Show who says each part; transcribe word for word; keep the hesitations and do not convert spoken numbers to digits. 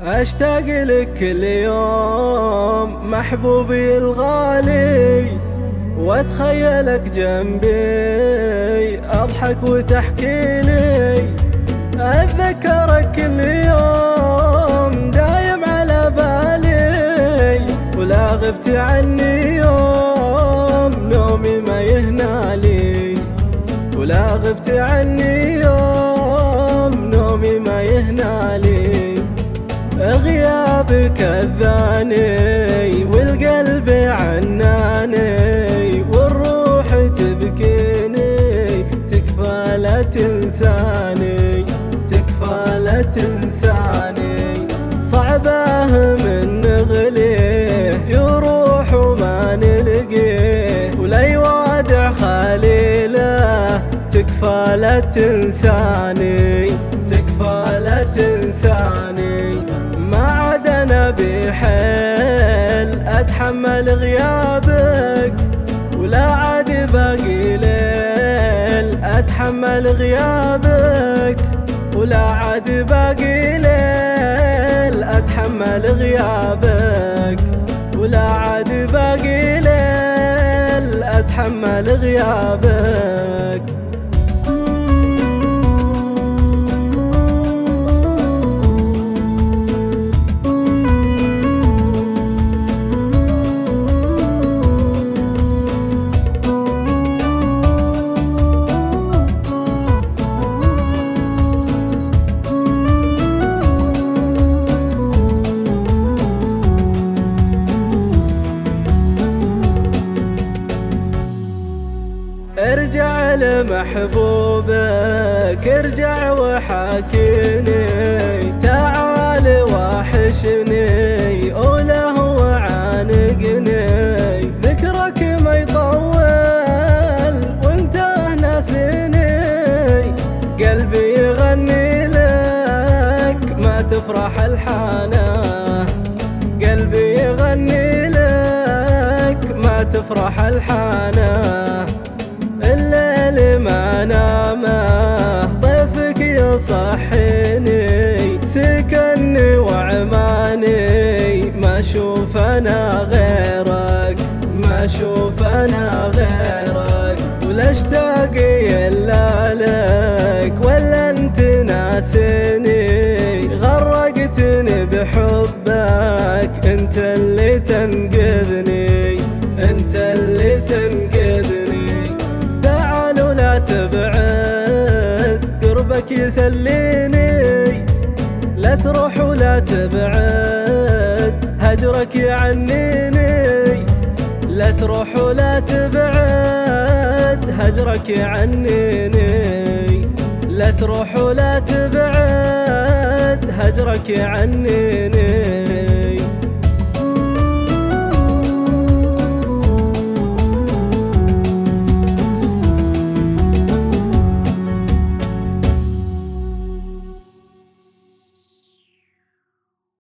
Speaker 1: أشتاق لك كل يوم محبوبي الغالي، واتخيلك جنبي اضحك وتحكي لي. اتذكرك كل يوم دايم على بالي، ولا غبت عني يوم نومي ما يهنالي، ولا غبت عني يوم نومي ما يهنالي. غيابك اذاني والقلب عناني، والروح تبكيني تكفى لا تنساني، تكفى لا تنساني. صعبه من نغليه يروح وما نلقيه، ولا يوادع خليله تكفى لا تنساني، تكفى لا تنساني. ما عاد انا بحيل اتحمل غيابك، ولا عاد باقي ليل اتحمل غيابك، ولا عاد باقي ليل اتحمل غيابك، ولا عاد باقي ليل اتحمل غيابك. ارجع لمحبوبك، ارجع وحاكيني، تعال وحشني وله وعانقني. ذكرك ما يطول وانت ناسيني، قلبي يغني لك ما تفرح الحانه، قلبي يغني لك ما تفرح الحانه. الليل ما نامه طيفك يصحيني، سكني وعماني ما اشوف انا غيرك، ما اشوف انا غيرك. ولا اشتاق الا لك ولا انت ناسيني، غرقتني بحبك انت اللي تنقذني، انت اللي تنقذني. لا تبعد قربك يسليني، لا تروح ولا تبعد هجرك يعنيني، لا تروح ولا تبعد هجرك يعنيني، لا تروح ولا تبعد هجرك يعنيني.